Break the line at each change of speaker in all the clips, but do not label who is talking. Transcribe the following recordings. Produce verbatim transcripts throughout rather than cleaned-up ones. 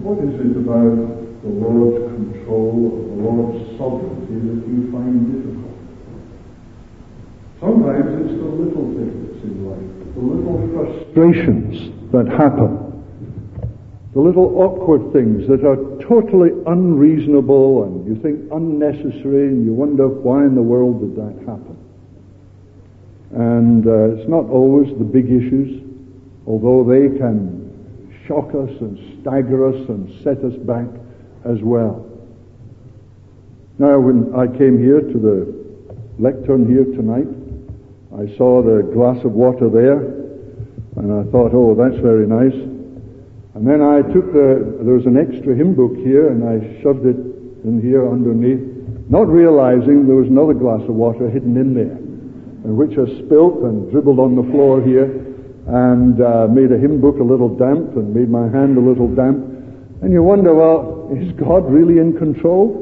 What is it about the Lord's control, or the Lord's sovereignty that you find difficult? Sometimes it's the little things in life, the little frustrations that happen, the little awkward things that are totally unreasonable and you think unnecessary, and you wonder why in the world did that happen. And uh, it's not always the big issues, although they can shock us and stagger us and set us back as well. Now, when I came here to the lectern here tonight, I saw the glass of water there, and I thought, oh, that's very nice. And then I took the, there was an extra hymn book here, and I shoved it in here underneath, not realizing there was another glass of water hidden in there, and which I spilt and dribbled on the floor here, and uh, made a hymn book a little damp, and made my hand a little damp. And you wonder, well, is God really in control?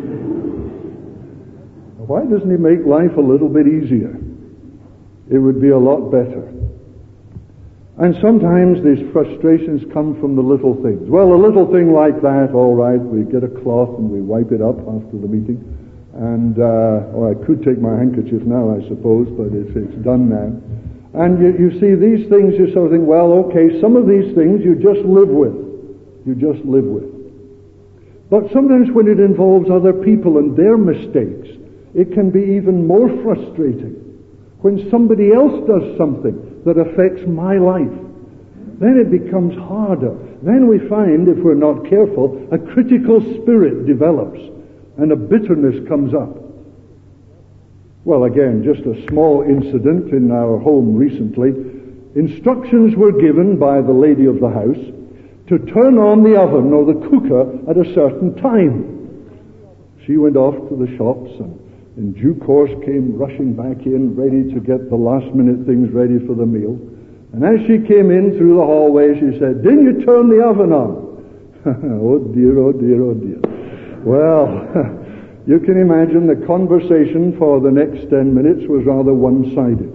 Why doesn't He make life a little bit easier? It would be a lot better. And sometimes these frustrations come from the little things. Well, a little thing like that, all right, we get a cloth and we wipe it up after the meeting. And, uh, or I could take my handkerchief now, I suppose, but it's, it's done now. And you, you see these things, you sort of think, well, okay, some of these things you just live with. You just live with. But sometimes when it involves other people and their mistakes, it can be even more frustrating. When somebody else does something that affects my life, then it becomes harder. Then we find, if we're not careful, a critical spirit develops and a bitterness comes up. Well, again, just a small incident in our home recently. Instructions were given by the lady of the house to turn on the oven or the cooker at a certain time. She went off to the shops and in due course came rushing back in, ready to get the last minute things ready for the meal. And as she came in through the hallway, she said, "Didn't you turn the oven on?" Oh dear, oh dear, oh dear. Well, you can imagine the conversation for the next ten minutes was rather one-sided.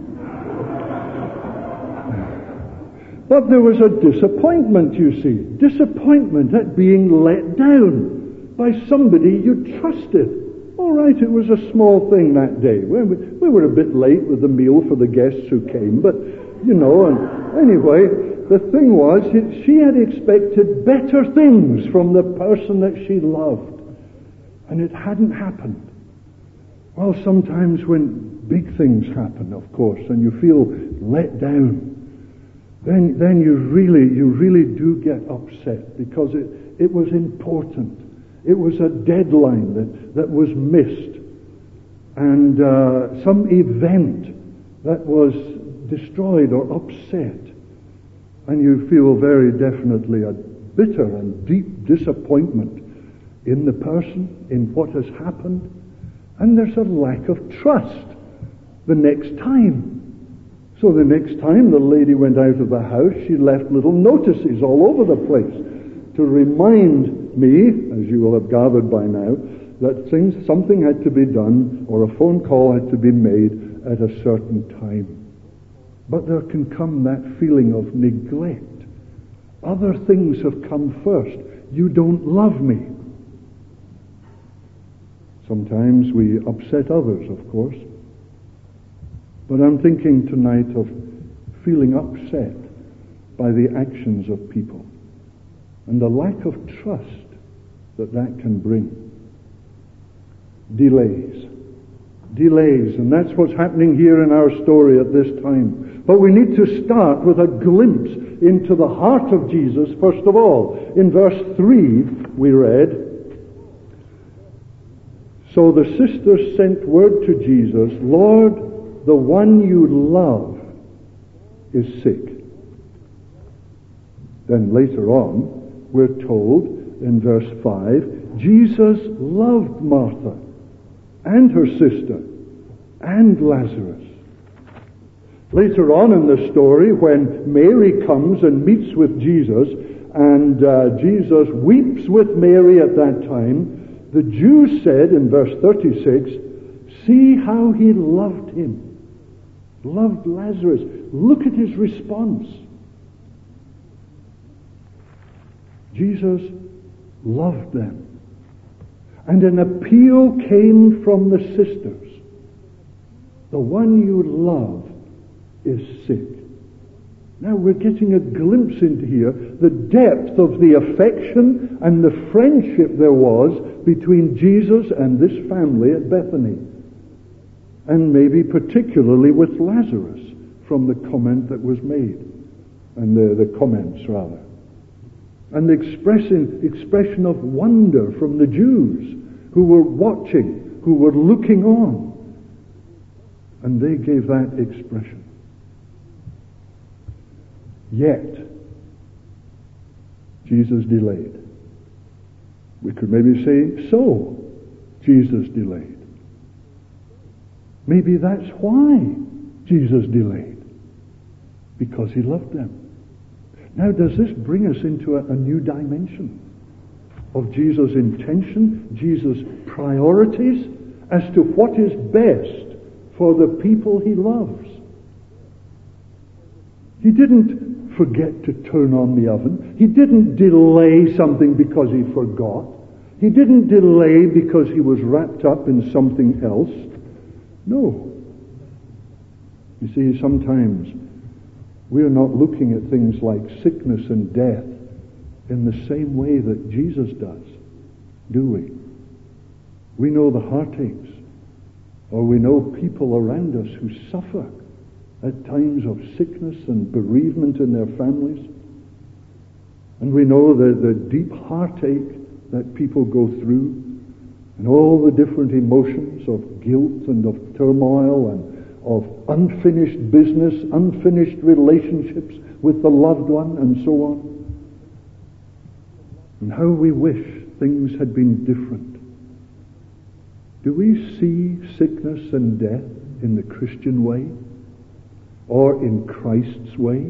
But there was a disappointment, you see. Disappointment at being let down by somebody you trusted. All right, it was a small thing that day. We, we were a bit late with the meal for the guests who came, but, you know, and anyway, the thing was, it, she had expected better things from the person that she loved, and it hadn't happened. Well, sometimes when big things happen, of course, and you feel let down, then then you really, you really do get upset because it, it was important. It was a deadline that, that was missed, and uh, some event that was destroyed or upset, and you feel very definitely a bitter and deep disappointment in the person, in what has happened, and there's a lack of trust the next time. So the next time the lady went out of the house, she left little notices all over the place to remind me, as you will have gathered by now, that things, something had to be done or a phone call had to be made at a certain time. But there can come that feeling of neglect. Other things have come first. You don't love me. Sometimes we upset others, of course. But I'm thinking tonight of feeling upset by the actions of people and the lack of trust that that can bring. Delays. Delays. And that's what's happening here in our story at this time. But we need to start with a glimpse into the heart of Jesus, first of all. In verse three, we read, "So the sisters sent word to Jesus, 'Lord, the one you love is sick.'" Then later on, we're told in verse five, Jesus loved Martha and her sister and Lazarus. Later on in the story, when Mary comes and meets with Jesus, and uh, Jesus weeps with Mary at that time, the Jews said in verse thirty-six, "See how he loved him." Loved Lazarus. Look at his response. Jesus loved them. And an appeal came from the sisters. The one you love is sick. Now we're getting a glimpse into here the depth of the affection and the friendship there was between Jesus and this family at Bethany. And maybe particularly with Lazarus, from the comment that was made. And the, the comments, rather. And the expression, expression of wonder from the Jews who were watching, who were looking on. And they gave that expression. Yet, Jesus delayed. We could maybe say, so, Jesus delayed. Maybe that's why Jesus delayed. Because he loved them. Now, does this bring us into a, a new dimension of Jesus' intention, Jesus' priorities, as to what is best for the people he loves? He didn't forget to turn on the oven. He didn't delay something because he forgot. He didn't delay because he was wrapped up in something else. No. You see, sometimes we are not looking at things like sickness and death in the same way that Jesus does, do we? We know the heartaches, or we know people around us who suffer at times of sickness and bereavement in their families. And we know the, the deep heartache that people go through, and all the different emotions of guilt and of turmoil and of unfinished business, unfinished relationships with the loved one, and so on. And how we wish things had been different. Do we see sickness and death in the Christian way? Or in Christ's way?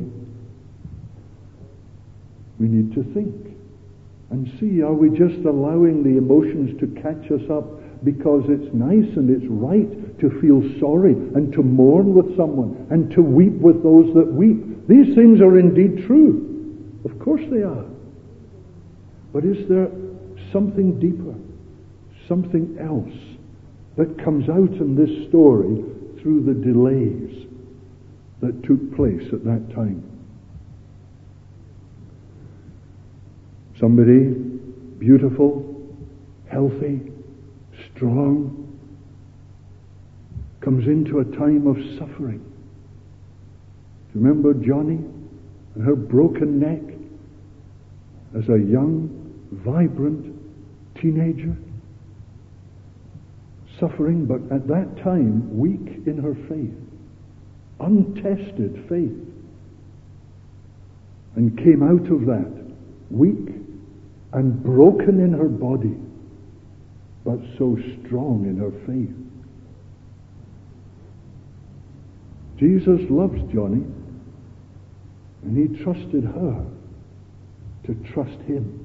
We need to think and see, are we just allowing the emotions to catch us up because it's nice and it's right to feel sorry and to mourn with someone and to weep with those that weep? These things are indeed true. Of course they are. But is there something deeper, something else that comes out in this story through the delays that took place at that time? Somebody beautiful, healthy, strong, comes into a time of suffering. Do you remember Johnny and her broken neck as a young, vibrant teenager? Suffering, but at that time weak in her faith, untested faith, and came out of that weak and broken in her body, but so strong in her faith. Jesus loves Johnny, and he trusted her to trust him.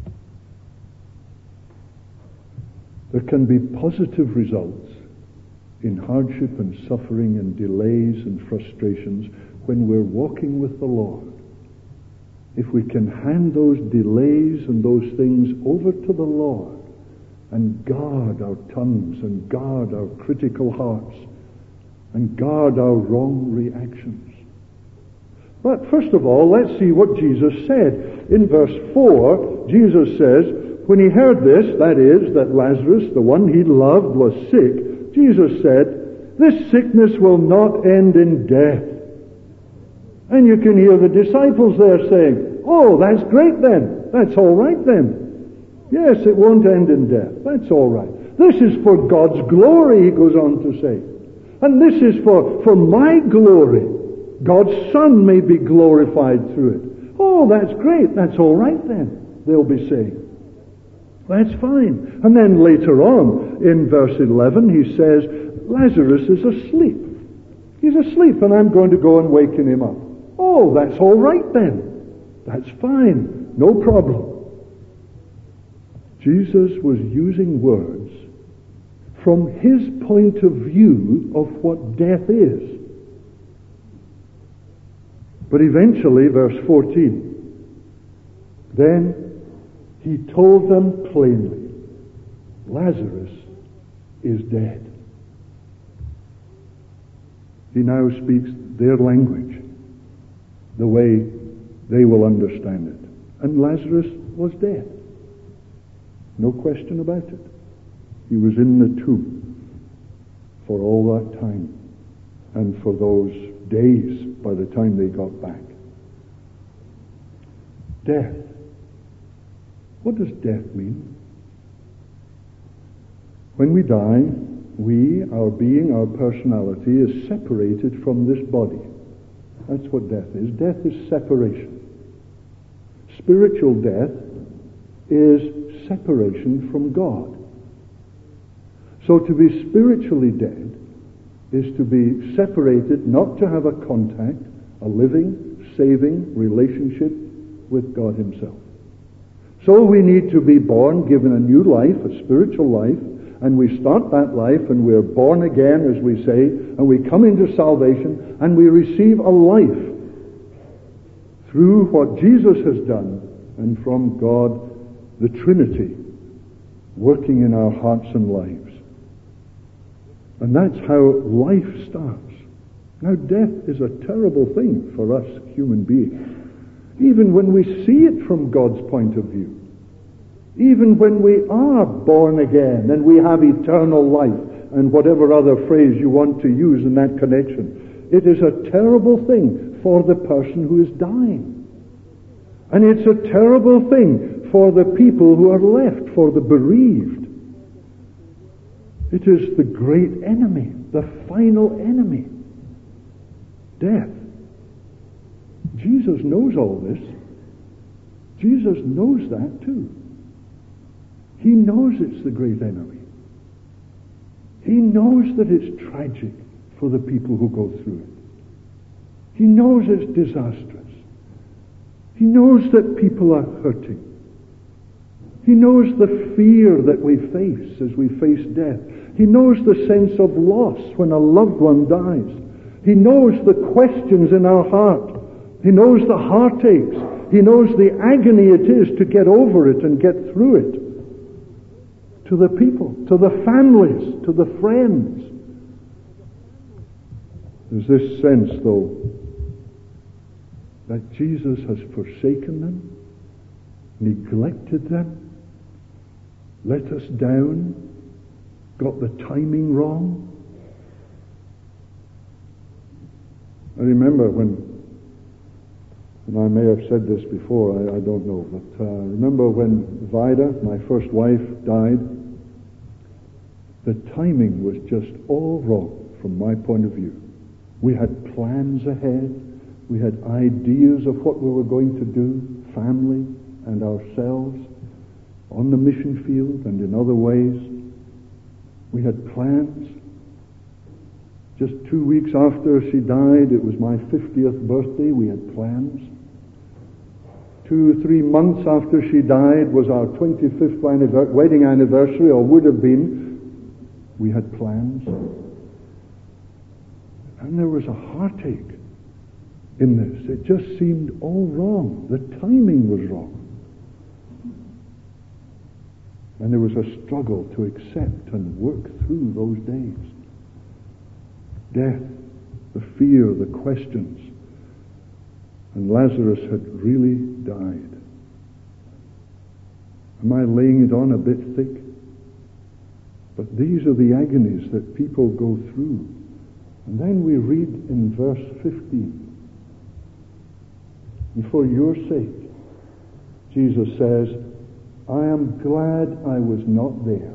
There can be positive results in hardship and suffering and delays and frustrations when we're walking with the Lord. If we can hand those delays and those things over to the Lord and guard our tongues and guard our critical hearts and guard our wrong reactions. But first of all, let's see what Jesus said. In verse four, Jesus says, when he heard this, that is, that Lazarus, the one he loved, was sick, Jesus said, this sickness will not end in death. And you can hear the disciples there saying, oh, that's great then. That's all right then. Yes, it won't end in death. That's all right. This is for God's glory, he goes on to say. And this is for, for my glory. God's Son may be glorified through it. Oh, that's great. That's all right then, they'll be saying. That's fine. And then later on, in verse eleven, he says, Lazarus is asleep. He's asleep, and I'm going to go and waken him up. Oh, that's all right then. That's fine. No problem. Jesus was using words from his point of view of what death is. But eventually, verse fourteen, then He told them plainly, Lazarus is dead. He now speaks their language, the way they will understand it. And Lazarus was dead. No question about it. He was in the tomb for all that time and for those days by the time they got back. Death. What does death mean? When we die, we, our being, our personality, is separated from this body. That's what death is. Death is separation. Spiritual death is separation from God. So to be spiritually dead is to be separated, not to have a contact, a living, saving relationship with God Himself. So we need to be born, given a new life, a spiritual life, and we start that life and we're born again, as we say, and we come into salvation and we receive a life through what Jesus has done and from God, the Trinity, working in our hearts and lives. And that's how life starts. Now, death is a terrible thing for us human beings. Even when we see it from God's point of view. Even when we are born again and we have eternal life and whatever other phrase you want to use in that connection. It is a terrible thing for the person who is dying. And it's a terrible thing for the people who are left, for the bereaved. It is the great enemy, the final enemy. Death. Jesus knows all this. Jesus knows that too. He knows it's the great enemy. He knows that it's tragic for the people who go through it. He knows it's disastrous. He knows that people are hurting. He knows the fear that we face as we face death. He knows the sense of loss when a loved one dies. He knows the questions in our heart. He knows the heartaches. He knows the agony it is to get over it and get through it. To the people, to the families, to the friends. There's this sense, though, that Jesus has forsaken them, neglected them, let us down, got the timing wrong. I remember when, and I may have said this before, I, I don't know, but uh, I remember when Vida, my first wife, died, the timing was just all wrong from my point of view. We had plans ahead. We had ideas of what we were going to do, family and ourselves, on the mission field and in other ways. We had plans. Just two weeks after she died, it was my fiftieth birthday, we had plans. Two or three months after she died was our twenty-fifth anniversary, wedding anniversary, or would have been. We had plans. And there was a heartache in this. It just seemed all wrong. The timing was wrong. And there was a struggle to accept and work through those days. Death, the fear, the questions. And Lazarus had really died. Am I laying it on a bit thick? But these are the agonies that people go through. And then we read in verse fifteen, and for your sake, Jesus says, I am glad I was not there.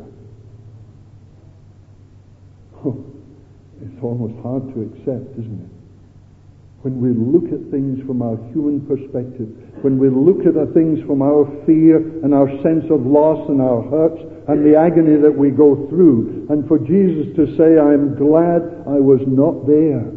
Oh, it's almost hard to accept, isn't it? When we look at things from our human perspective, when we look at the things from our fear and our sense of loss and our hurts and the agony that we go through, and for Jesus to say, I'm glad I was not there.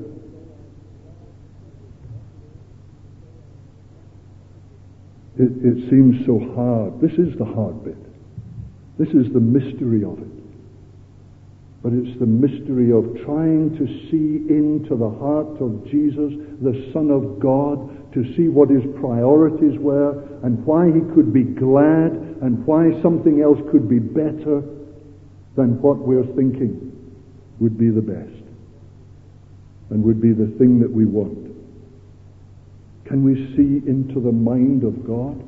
It, it seems so hard. This is the hard bit. This is the mystery of it. But it's the mystery of trying to see into the heart of Jesus, the Son of God, to see what his priorities were and why he could be glad and why something else could be better than what we're thinking would be the best and would be the thing that we want. Can we see into the mind of God?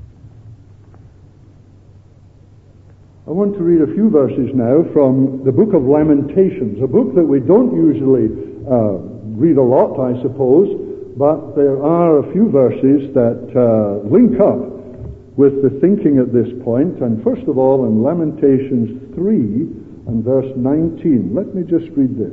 I want to read a few verses now from the book of Lamentations, a book that we don't usually uh, read a lot, I suppose, but there are a few verses that uh, link up with the thinking at this point. And first of all, in Lamentations three and verse nineteen, let me just read this.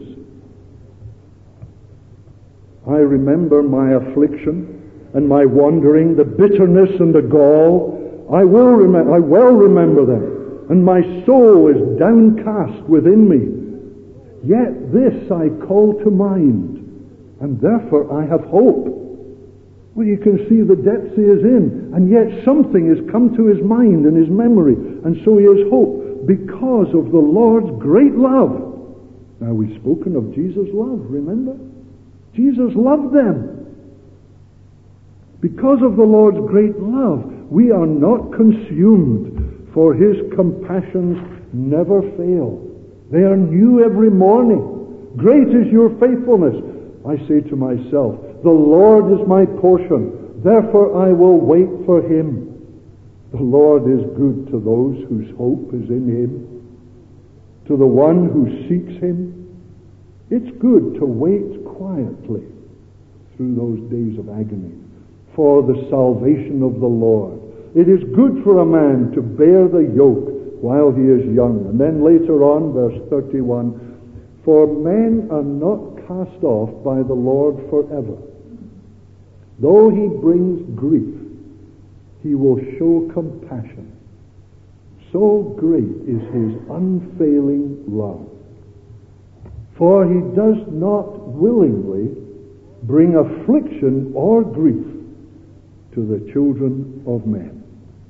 I remember my affliction and my wandering, the bitterness and the gall. I will remember, I well remember them, and my soul is downcast within me. Yet this I call to mind, and therefore I have hope. Well, you can see the depths he is in, and yet something has come to his mind and his memory, and so he has hope because of the Lord's great love. Now, we've spoken of Jesus' love, remember? Jesus loved them. Because of the Lord's great love, we are not consumed, for his compassions never fail. They are new every morning. Great is your faithfulness. I say to myself, the Lord is my portion, therefore I will wait for him. The Lord is good to those whose hope is in him, to the one who seeks him. It's good to wait quietly through those days of agony for the salvation of the Lord. It is good for a man to bear the yoke while he is young. And then later on, verse thirty-one, for men are not cast off by the Lord forever. Though he brings grief, he will show compassion. So great is his unfailing love. For he does not willingly bring affliction or grief to the children of men.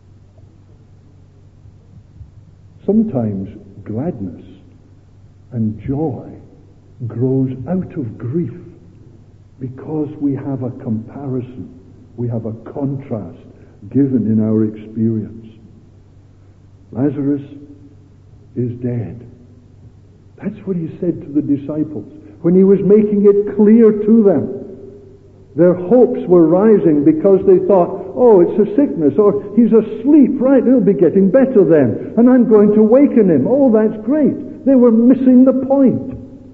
Sometimes gladness and joy grows out of grief because we have a comparison, we have a contrast given in our experience. Lazarus is dead. That's what he said to the disciples when he was making it clear to them. Their hopes were rising because they thought, oh, it's a sickness, or he's asleep, right, he'll be getting better then, and I'm going to waken him. Oh, that's great. They were missing the point.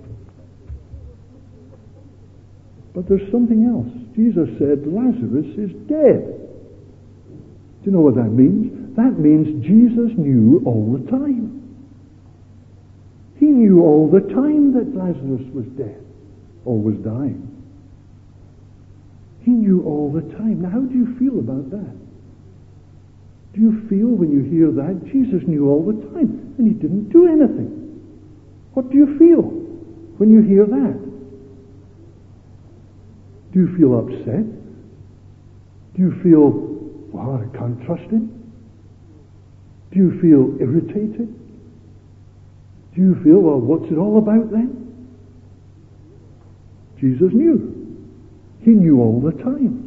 But there's something else. Jesus said, Lazarus is dead. Do you know what that means? That means Jesus knew all the time. He knew all the time that Lazarus was dead, or was dying. He knew all the time. Now, how do you feel about that? Do you feel when you hear that Jesus knew all the time and he didn't do anything? What do you feel when you hear that? Do you feel upset? Do you feel, wow, I can't trust him? Do you feel irritated? Do you feel, well, what's it all about then? Jesus knew. He knew all the time.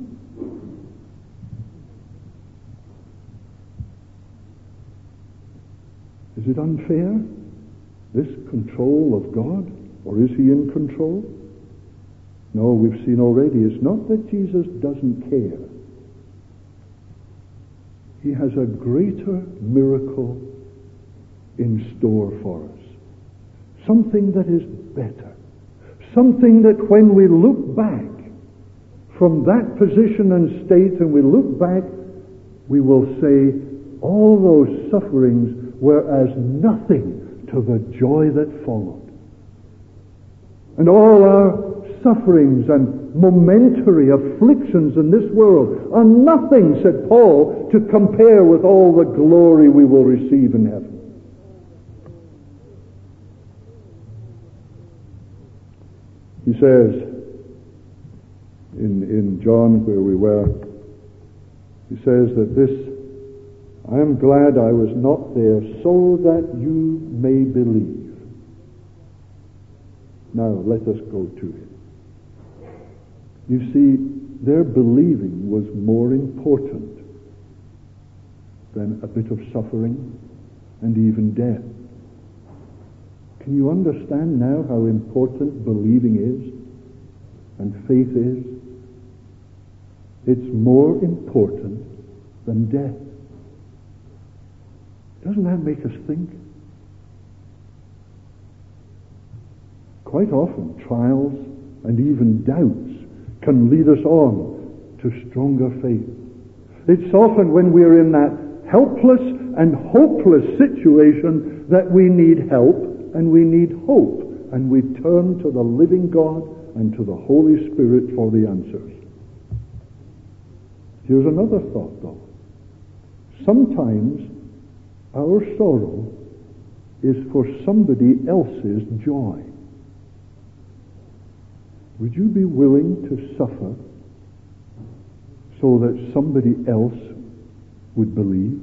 Is it unfair, this control of God? Or is he in control? No, we've seen already, it's not that Jesus doesn't care. He has a greater miracle in store for us. Something that is better. Something that when we look back from that position and state and we look back, we will say, all those sufferings were as nothing to the joy that followed. And all our sufferings and momentary afflictions in this world are nothing, said Paul, to compare with all the glory we will receive in heaven. He says, in, in John where we were, he says that this, I am glad I was not there so that you may believe. Now let us go to it. You see, their believing was more important than a bit of suffering and even death. Can you understand now how important believing is and faith is? It's more important than death. Doesn't that make us think? Quite often, trials and even doubts can lead us on to stronger faith. It's often when we're in that helpless and hopeless situation that we need help and we need hope, and we turn to the living God and to the Holy Spirit for the answers. Here's another thought, though. Sometimes our sorrow is for somebody else's joy. Would you be willing to suffer so that somebody else would believe?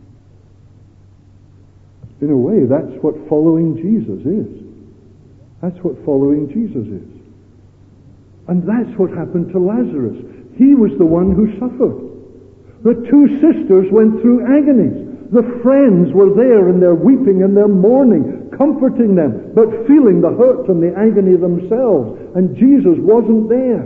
In a way, that's what following Jesus is. That's what following Jesus is. And that's what happened to Lazarus. He was the one who suffered. The two sisters went through agonies. The friends were there in their weeping and their mourning, comforting them, but feeling the hurt and the agony themselves. And Jesus wasn't there.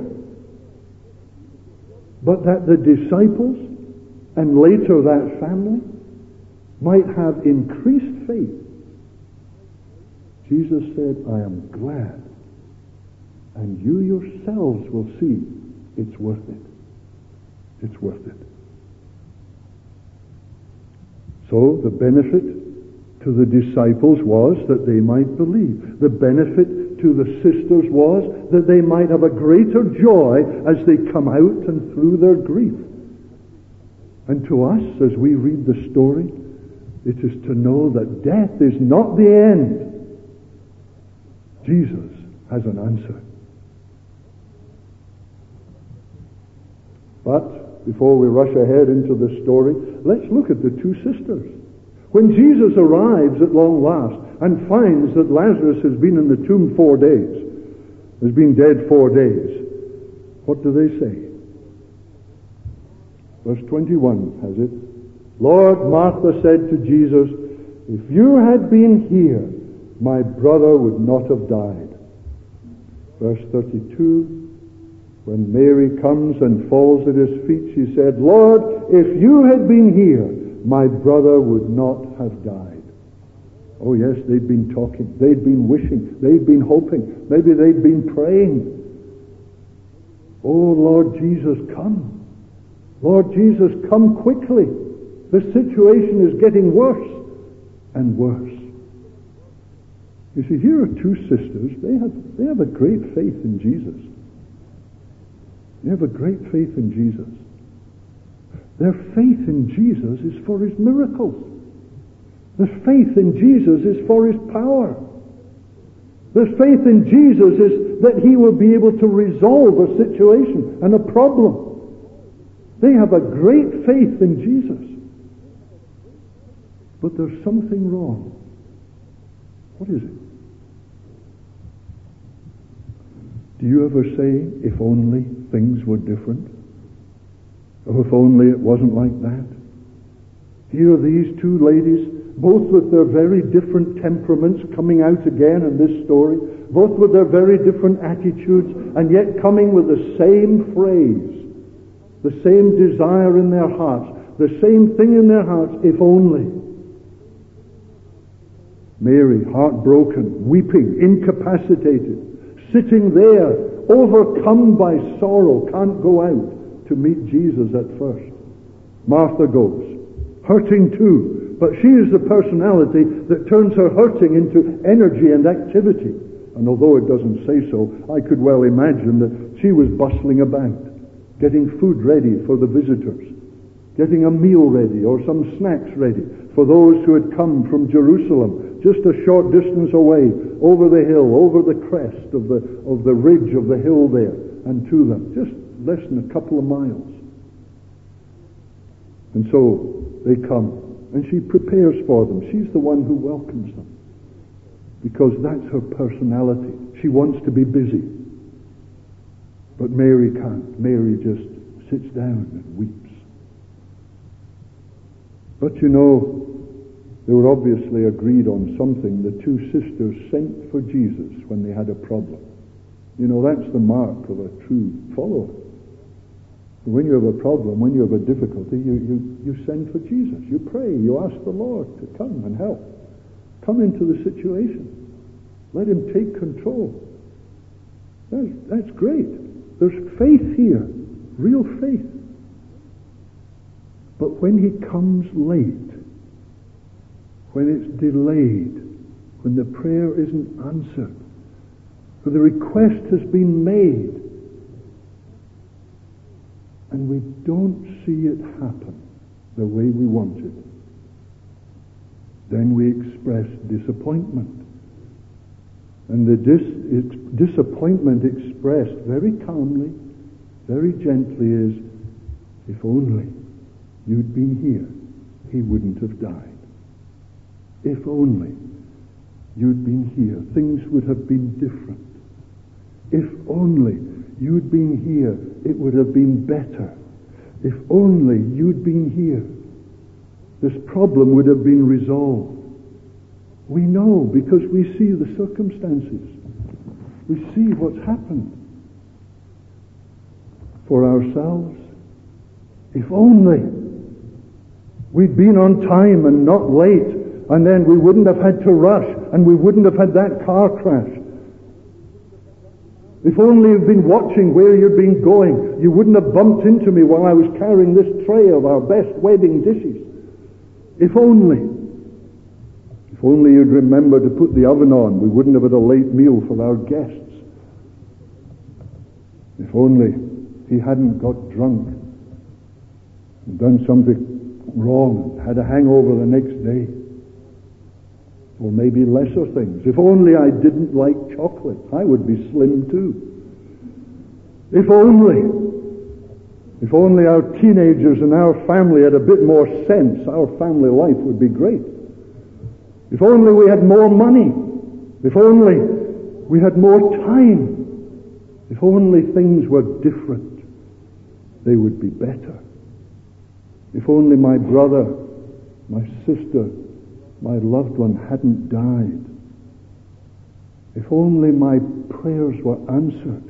But that the disciples, and later that family, might have increased faith. Jesus said, I am glad, and you yourselves will see it's worth it. It's worth it. So the benefit to the disciples was that they might believe. The benefit to the sisters was that they might have a greater joy as they come out and through their grief. And to us, as we read the story, it is to know that death is not the end. Jesus has an answer. But before we rush ahead into the story, let's look at the two sisters. When Jesus arrives at long last and finds that Lazarus has been in the tomb four days, has been dead four days, what do they say? Verse twenty-one has it. Lord, Martha said to Jesus, if you had been here, my brother would not have died. Verse thirty-two, when Mary comes and falls at his feet, she said, Lord, if you had been here, my brother would not have died. Oh yes, they'd been talking, they'd been wishing, they'd been hoping, maybe they'd been praying. Oh Lord Jesus, come. Lord Jesus, come quickly. The situation is getting worse and worse. You see, here are two sisters. They have, they have a great faith in Jesus. They have a great faith in Jesus. Their faith in Jesus is for his miracles. Their faith in Jesus is for his power. Their faith in Jesus is that he will be able to resolve a situation and a problem. They have a great faith in Jesus. But there's something wrong. What is it? Do you ever say, if only things were different? Or if only it wasn't like that? Here are these two ladies, both with their very different temperaments coming out again in this story, both with their very different attitudes, and yet coming with the same phrase, the same desire in their hearts, the same thing in their hearts, if only. Mary, heartbroken, weeping, incapacitated, sitting there, overcome by sorrow, can't go out to meet Jesus at first. Martha goes, hurting too, but she is the personality that turns her hurting into energy and activity. And although it doesn't say so, I could well imagine that she was bustling about, getting food ready for the visitors, getting a meal ready or some snacks ready for those who had come from Jerusalem, just a short distance away, over the hill, over the crest of the of the ridge of the hill there, and to them, just less than a couple of miles. And so they come, and she prepares for them. She's the one who welcomes them, because that's her personality. She wants to be busy. But Mary can't. Mary just sits down and weeps. But you know, they were obviously agreed on something. The two sisters sent for Jesus when they had a problem. You know, that's the mark of a true follower. When you have a problem, when you have a difficulty, you, you, you send for Jesus. You pray. You ask the Lord to come and help. Come into the situation. Let him take control. That's, that's great. There's faith here. Real faith. But when he comes late, when it's delayed, when the prayer isn't answered, when the request has been made, and we don't see it happen the way we want it, then we express disappointment. And the dis- disappointment expressed very calmly, very gently is, if only you'd been here, he wouldn't have died. If only you'd been here, things would have been different. If only you'd been here, it would have been better. If only you'd been here, this problem would have been resolved. We know because we see the circumstances. We see what's happened. For ourselves, if only we'd been on time and not late, and then we wouldn't have had to rush, and we wouldn't have had that car crash. If only you'd been watching where you'd been going, you wouldn't have bumped into me while I was carrying this tray of our best wedding dishes. If only. If only you'd remember to put the oven on, we wouldn't have had a late meal for our guests. If only he hadn't got drunk and done something wrong and had a hangover the next day. Or maybe lesser things. If only I didn't like chocolate, I would be slim too. If only, if only our teenagers and our family had a bit more sense, our family life would be great. If only we had more money. If only we had more time. If only things were different, they would be better. If only my brother, my sister, my loved one hadn't died. If only my prayers were answered.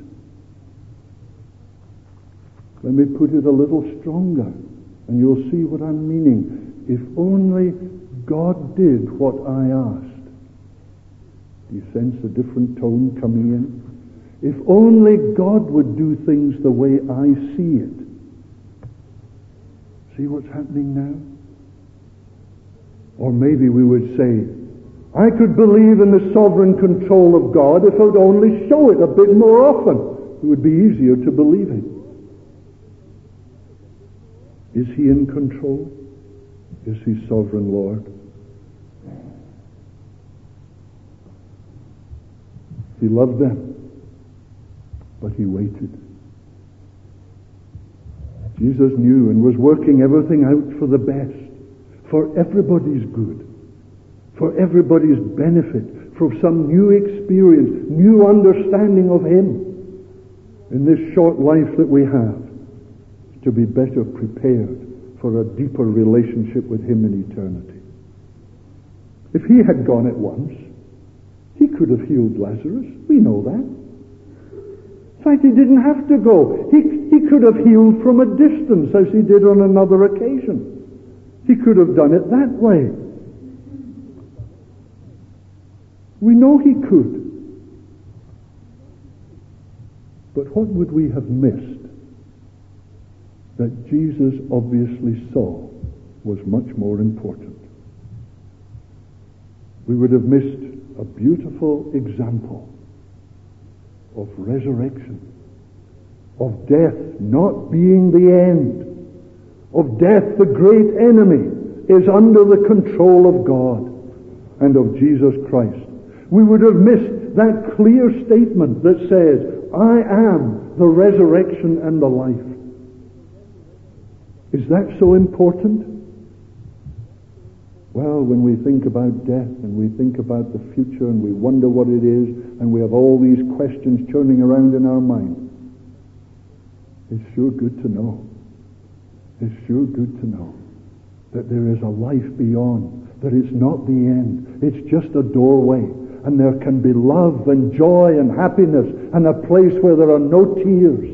Let me put it a little stronger, and you'll see what I'm meaning. If only God did what I asked. Do you sense a different tone coming in? If only God would do things the way I see it. See what's happening now? Or maybe we would say, I could believe in the sovereign control of God if I would only show it a bit more often. It would be easier to believe it. Is he in control? Is he sovereign Lord? He loved them, but he waited. Jesus knew and was working everything out for the best. For everybody's good, for everybody's benefit, for some new experience, new understanding of him in this short life that we have, to be better prepared for a deeper relationship with him in eternity. If he had gone at once, he could have healed Lazarus. We know that. In fact, he didn't have to go. He, he could have healed from a distance, as he did on another occasion. He could have done it that way. We know he could. But what would we have missed that Jesus obviously saw was much more important? We would have missed a beautiful example of resurrection, of death not being the end, of death, the great enemy, is under the control of God and of Jesus Christ. We would have missed that clear statement that says, I am the resurrection and the life. Is that so important? Well, when we think about death and we think about the future and we wonder what it is and we have all these questions churning around in our mind, It's sure good to know. It's sure good to know that there is a life beyond, that it's not the end. It's just a doorway, and there can be love and joy and happiness and a place where there are no tears.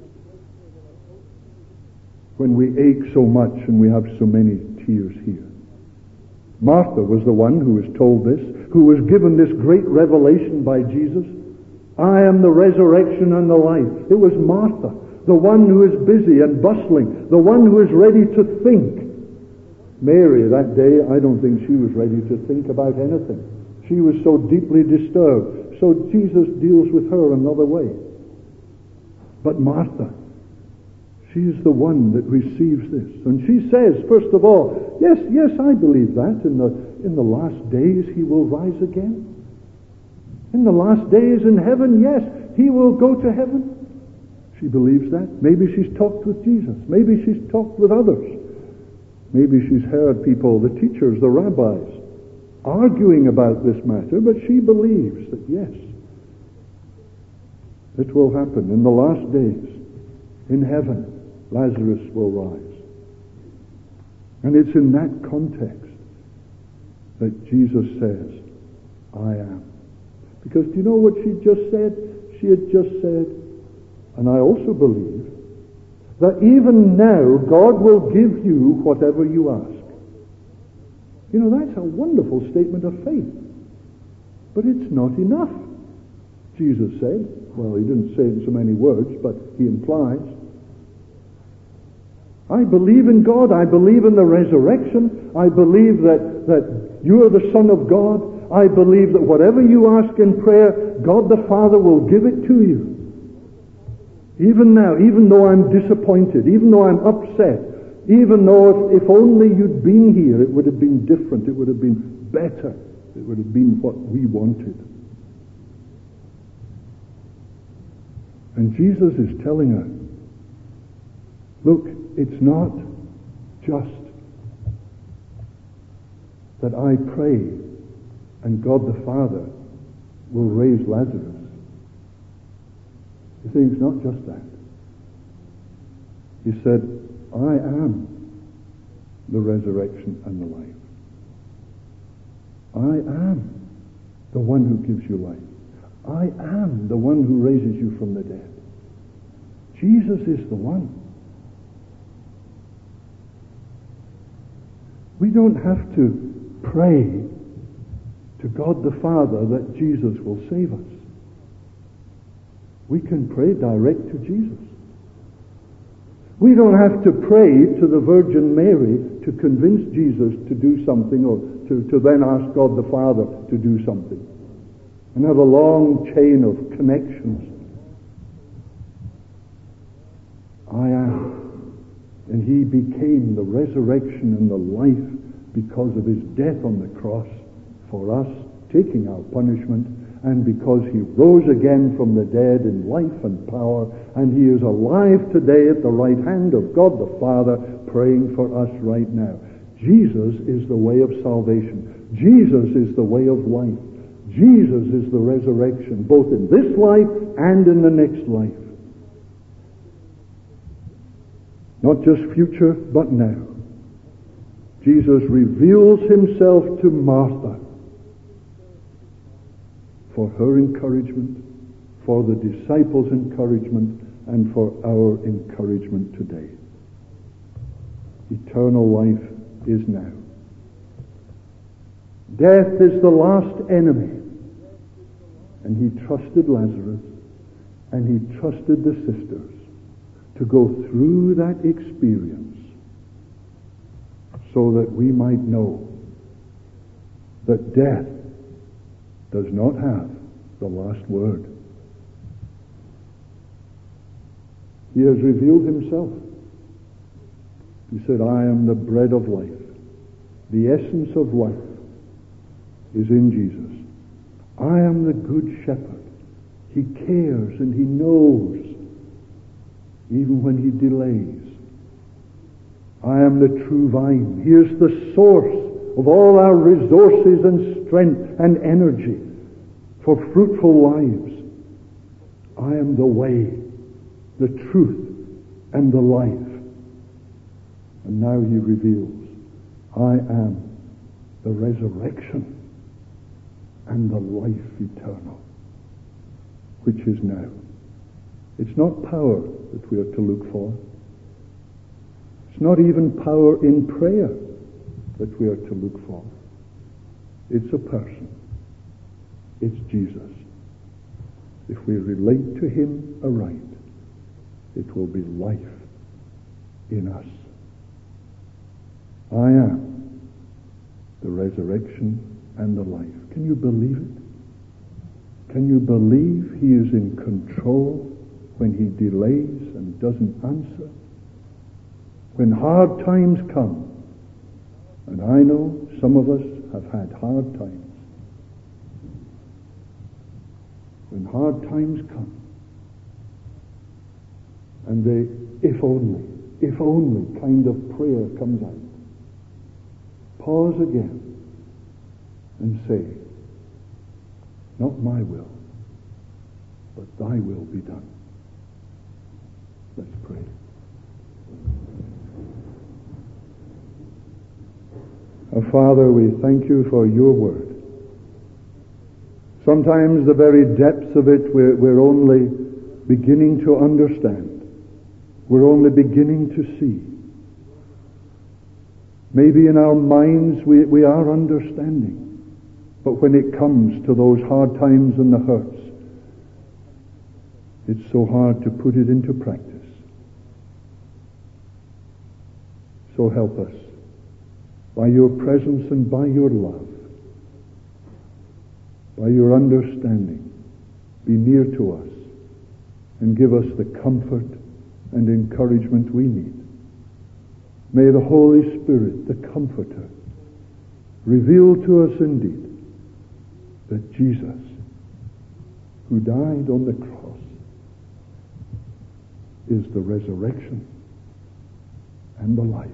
When we ache so much and we have so many tears here. Martha was the one who was told this, who was given this great revelation by Jesus. I am the resurrection and the life. It was Martha, the one who is busy and bustling, the one who is ready to think. Mary, that day, I don't think she was ready to think about anything. She was so deeply disturbed. So Jesus deals with her another way. But Martha, she is the one that receives this. And she says, first of all, yes, yes, I believe that. In the, in the last days he will rise again. In the last days in heaven, yes, he will go to heaven. She believes that. Maybe she's talked with Jesus. Maybe she's talked with others. Maybe she's heard people, the teachers, the rabbis, arguing about this matter, but she believes that yes, it will happen in the last days. In heaven, Lazarus will rise. And it's in that context that Jesus says, I am. Because do you know what she just said? She had just said, and I also believe, that even now God will give you whatever you ask. You know, that's a wonderful statement of faith. But it's not enough, Jesus said. Well, he didn't say it in so many words, but he implies. I believe in God. I believe in the resurrection. I believe that, that you are the Son of God. I believe that whatever you ask in prayer, God the Father will give it to you. Even now, even though I'm disappointed, even though I'm upset, even though if, if only you'd been here, it would have been different, it would have been better, it would have been what we wanted. And Jesus is telling us, look, it's not just that I pray and God the Father will raise Lazarus. You see, it's not just that. He said, I am the resurrection and the life. I am the one who gives you life. I am the one who raises you from the dead. Jesus is the one. We don't have to pray to God the Father that Jesus will save us. We can pray direct to Jesus. We don't have to pray to the Virgin Mary to convince Jesus to do something or to, to then ask God the Father to do something and have a long chain of connections. I am. And he became the resurrection and the life because of his death on the cross for us, taking our punishment, and because he rose again from the dead in life and power, and he is alive today at the right hand of God the Father, praying for us right now. Jesus is the way of salvation. Jesus is the way of life. Jesus is the resurrection, both in this life and in the next life. Not just future, but now. Jesus reveals himself to Martha for her encouragement, for the disciples' encouragement, and for our encouragement today. Eternal life is now. Death is the last enemy. And he trusted Lazarus, and he trusted the sisters to go through that experience so that we might know that death does not have the last word. He has revealed himself. He said, I am the bread of life. The essence of life is in Jesus. I am the good shepherd. He cares and he knows even when he delays. I am the true vine. He is the source of all our resources and strength and energy for fruitful lives. I am the way, the truth, and the life. And now he reveals, I am the resurrection and the life eternal, which is now. It's not power that we are to look for. It's not even power in prayer that we are to look for. It's a person. It's Jesus. If we relate to him aright, it will be life in us. I am the resurrection and the life. Can you believe it? Can you believe he is in control when he delays and doesn't answer? When hard times come, and I know some of us have had hard times, when hard times come, and the if only, if only kind of prayer comes out, pause again and say, not my will, but thy will be done. Let's pray. Our Father, we thank you for your word. Sometimes the very depths of it we're, we're only beginning to understand. We're only beginning to see. Maybe in our minds we, we are understanding. But when it comes to those hard times and the hurts, it's so hard to put it into practice. So help us, by your presence and by your love, by your understanding, be near to us and give us the comfort and encouragement we need. May the Holy Spirit, the Comforter, reveal to us indeed that Jesus, who died on the cross, is the resurrection and the life,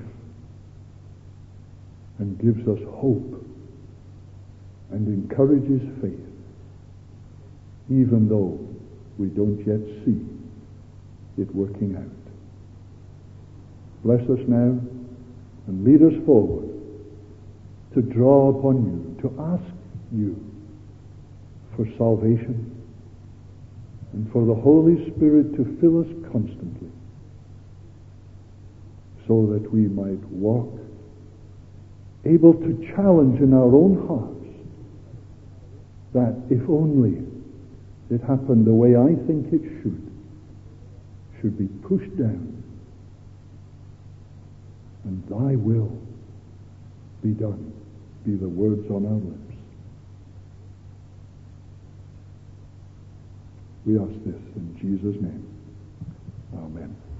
and gives us hope and encourages faith, even though we don't yet see it working out. Bless us now and lead us forward to draw upon you, to ask you for salvation and for the Holy Spirit to fill us constantly so that we might walk able to challenge in our own hearts that if only it happened the way I think it should, should be pushed down, and thy will be done, be the words on our lips. We ask this in Jesus' name. Amen.